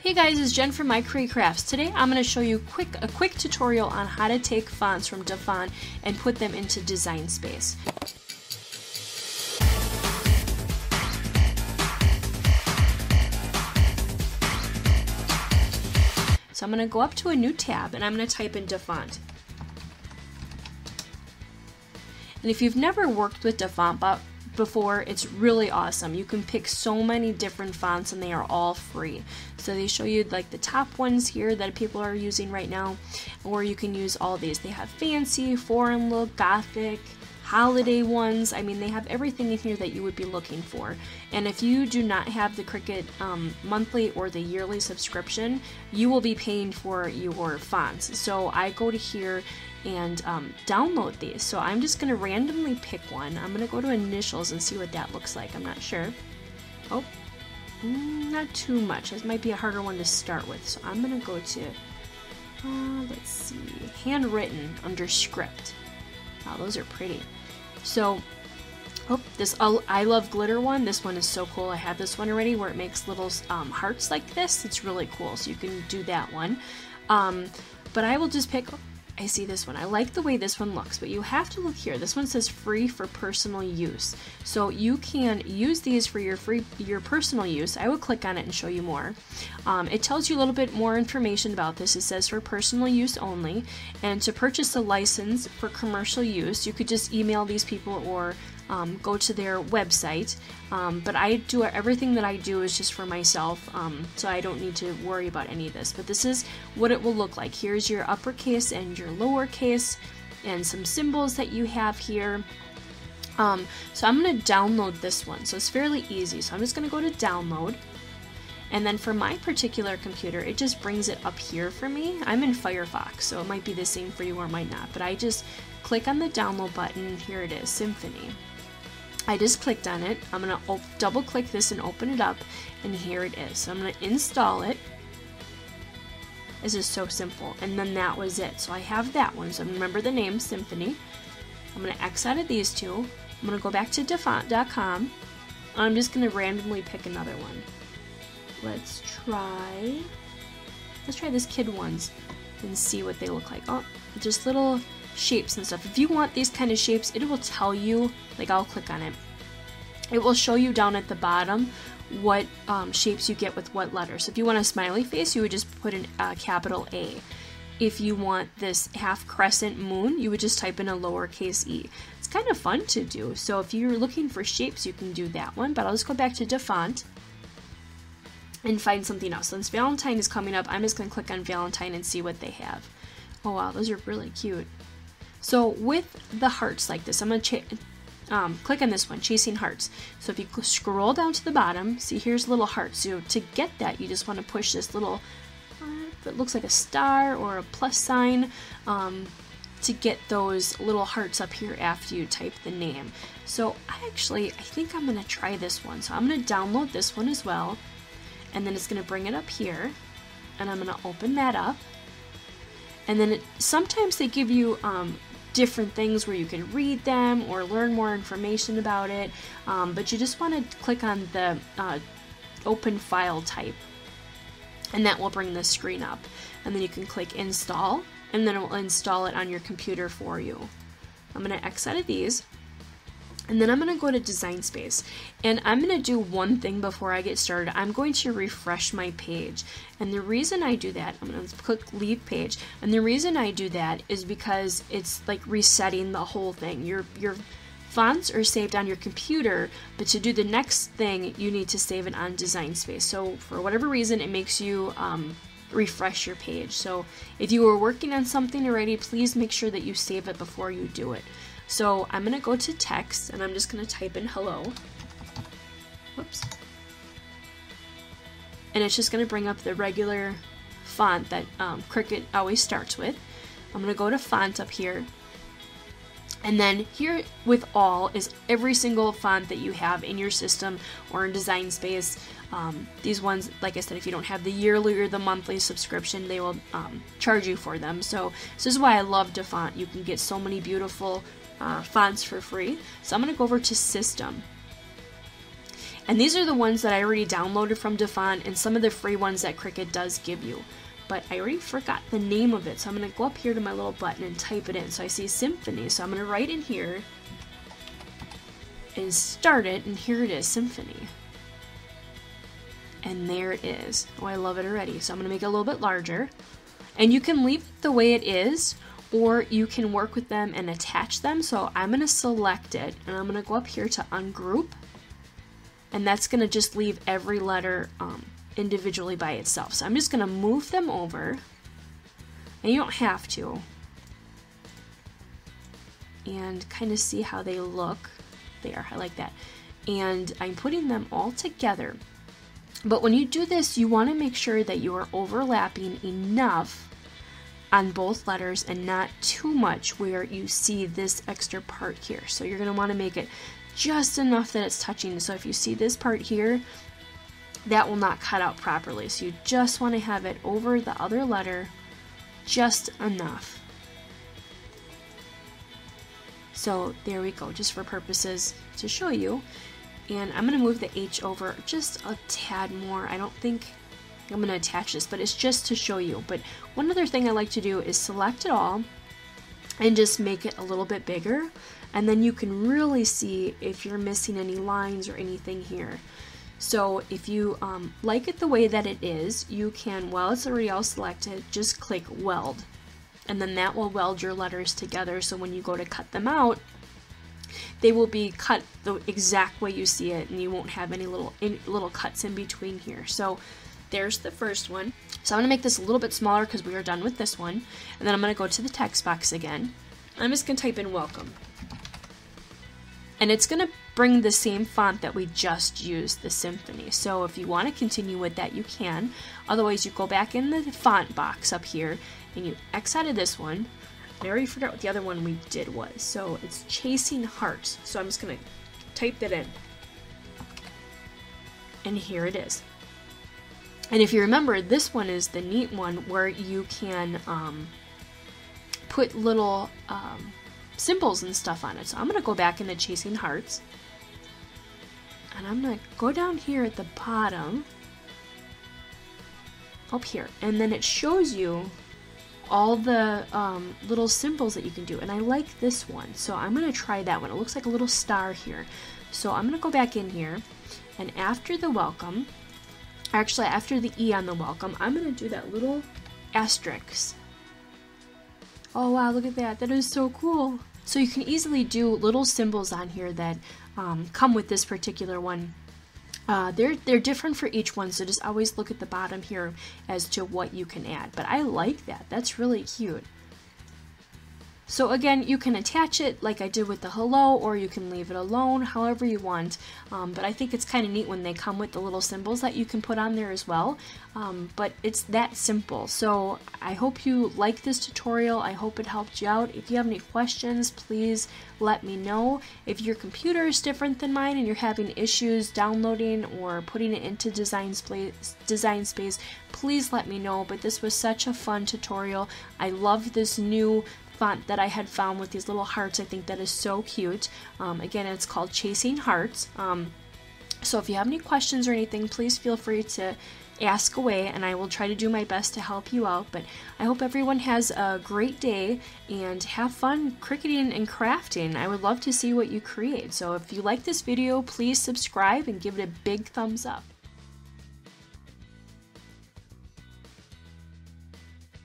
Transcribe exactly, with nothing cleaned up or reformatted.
Hey guys, it's Jen from My Create Crafts. Today I'm going to show you quick a quick tutorial on how to take fonts from DaFont and put them into Design Space. So I'm going to go up to a new tab and I'm going to type in DaFont. And if you've never worked with DaFont before, it's really awesome. You can pick so many different fonts and they are all free. So they show you like the top ones here that people are using right now, or you can use all these. They have fancy, foreign look, gothic, holiday ones. I mean, they have everything in here that you would be looking for. And if you do not have the Cricut um, monthly or the yearly subscription, you will be paying for your fonts. So I go to here and um, download these. So I'm just going to randomly pick one. I'm going to go to initials and see what that looks like. I'm not sure. Oh, mm, not too much. This might be a harder one to start with. So I'm going to go to, uh, let's see, handwritten under script. Wow, those are pretty. So, oh, this I Love Glitter one, this one is so cool. I have this one already where it makes little um, hearts like this. It's really cool, so you can do that one. Um, but I will just pick, oh, I see this one. I like the way this one looks, but you have to look here. This one says free for personal use. So you can use these for your free, your personal use. I will click on it and show you more. Um, it tells you a little bit more information about this. It says for personal use only. And to purchase a license for commercial use, you could just email these people or um, go to their website. Um, but I do everything that I do is just for myself, um, so I don't need to worry about any of this. But this is what it will look like. Here's your uppercase and your lowercase and some symbols that you have here. Um, so I'm going to download this one. So it's fairly easy. So I'm just going to go to download. And then for my particular computer, it just brings it up here for me. I'm in Firefox, so it might be the same for you or might not. But I just click on the download button. Here it is, Symphony. I just clicked on it. I'm going to double click this and open it up, and here it is. So I'm going to install it. This is so simple, and then that was it. So I have that one. So remember the name, Symphony. I'm going to X out of these two. I'm going to go back to dafont dot com. I'm just going to randomly pick another one. Let's try, let's try this kid ones and see what they look like. Oh, just little shapes and stuff. If you want these kind of shapes, it will tell you, like I'll click on it. It will show you down at the bottom what um, shapes you get with what letters. So if you want a smiley face, you would just put a uh, capital A. If you want this half crescent moon, you would just type in a lowercase e. It's kind of fun to do. So if you're looking for shapes, you can do that one. But I'll just go back to DaFont and find something else. Since Valentine is coming up, I'm just going to click on Valentine and see what they have. Oh wow, those are really cute. So with the hearts like this, I'm going to um, click on this one, Chasing Hearts. So if you scroll down to the bottom, see here's little hearts. So to get that, you just want to push this little, uh, it looks like a star or a plus sign, um, to get those little hearts up here after you type the name. So I actually, I think I'm going to try this one. So I'm going to download this one as well. And then it's going to bring it up here, and I'm going to open that up. And then it, sometimes they give you um, different things where you can read them or learn more information about it, um, but you just want to click on the uh, open file type, and that will bring the screen up. And then you can click install, and then it will install it on your computer for you. I'm going to X out of these. And then I'm going to go to Design Space, and I'm going to do one thing before I get started. I'm going to refresh my page, and the reason I do that, I'm going to click Leave Page, and the reason I do that is because it's like resetting the whole thing. Your your fonts are saved on your computer, but to do the next thing, you need to save it on Design Space. So for whatever reason, it makes you um, refresh your page. So if you were working on something already, please make sure that you save it before you do it. So I'm going to go to text, and I'm just going to type in hello. Whoops. And it's just going to bring up the regular font that um, Cricut always starts with. I'm going to go to font up here. And then here with all is every single font that you have in your system or in Design Space. Um, these ones, like I said, if you don't have the yearly or the monthly subscription, they will um, charge you for them. So this is why I love DaFont. You can get so many beautiful uh, fonts for free. So I'm going to go over to System. And these are the ones that I already downloaded from DaFont and some of the free ones that Cricut does give you. But I already forgot the name of it, so I'm going to go up here to my little button and type it in. So I see Symphony, so I'm going to write in here and start it, and here it is, Symphony. And there it is. Oh, I love it already. So I'm going to make it a little bit larger. And you can leave it the way it is, or you can work with them and attach them. So I'm going to select it, and I'm going to go up here to Ungroup. And that's going to just leave every letter um, individually by itself. So I'm just going to move them over. And you don't have to. And kind of see how they look. There, I like that. And I'm putting them all together. But when you do this, you want to make sure that you are overlapping enough on both letters and not too much where you see this extra part here. So you're going to want to make it just enough that it's touching. So if you see this part here, that will not cut out properly. So you just want to have it over the other letter just enough. So there we go, just for purposes to show you. And I'm going to move the H over just a tad more. I don't think I'm going to attach this, but it's just to show you. But one other thing I like to do is select it all and just make it a little bit bigger. And then you can really see if you're missing any lines or anything here. So if you um, like it the way that it is, you can, while it's already all selected, just click Weld. And then that will weld your letters together, so when you go to cut them out, they will be cut the exact way you see it, and you won't have any little in, little cuts in between here. So there's the first one. So I'm going to make this a little bit smaller because we are done with this one. And then I'm going to go to the text box again. I'm just going to type in welcome. And it's going to bring the same font that we just used, the Symphony. So if you want to continue with that, you can. Otherwise, you go back in the font box up here and you X out of this one. I already forgot what the other one we did was. So it's Chasing Hearts. So I'm just going to type that in. And here it is. And if you remember, this one is the neat one where you can um, put little um, symbols and stuff on it. So I'm going to go back into Chasing Hearts. And I'm going to go down here at the bottom. Up here. And then it shows you all the um, little symbols that you can do, and I like this one, so I'm going to try that one. It looks like a little star here, so I'm going to go back in here, and after the welcome, actually after the E on the welcome, I'm going to do that little asterisk. Oh wow, look at that, that is so cool. So you can easily do little symbols on here that um, come with this particular one. Uh, they're, they're different for each one, so just always look at the bottom here as to what you can add. But I like that. That's really cute. So again, you can attach it like I did with the hello, or you can leave it alone, however you want. Um, but I think it's kind of neat when they come with the little symbols that you can put on there as well. Um, but it's that simple. So I hope you like this tutorial. I hope it helped you out. If you have any questions, please let me know. If your computer is different than mine and you're having issues downloading or putting it into Design Space, Design Space, please let me know. But this was such a fun tutorial. I love this new font that I had found with these little hearts. I think that is so cute. Um, again, it's called Chasing Hearts. Um, so if you have any questions or anything, please feel free to ask away, and I will try to do my best to help you out. But I hope everyone has a great day and have fun cricketing and crafting. I would love to see what you create. So if you like this video, please subscribe and give it a big thumbs up.